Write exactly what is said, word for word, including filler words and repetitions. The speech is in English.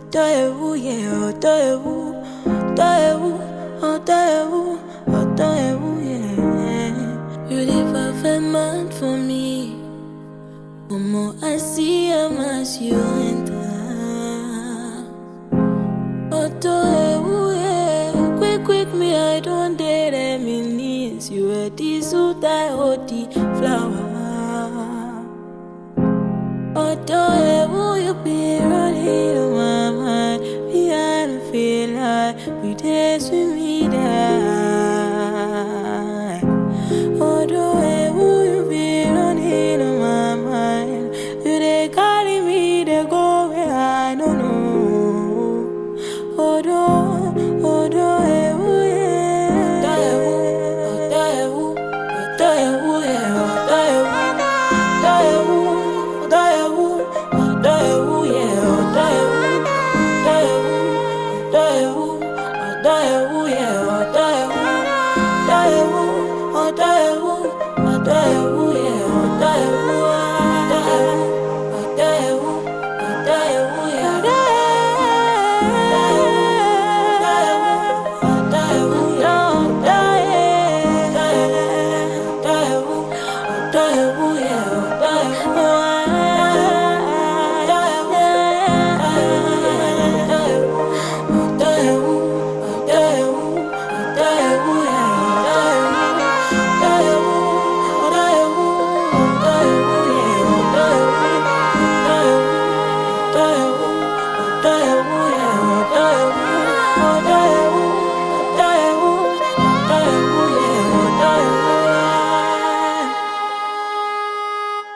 Otoewu, yeah, Otoewu, Otoewu, Otoewu, Otoewu, yeah. You the perfect man for me. The more I see him as you enter. Otoewu, yeah. Quick, quick, me, I don't dare them in knees. You are the suit, I hold the flower. Otoewu.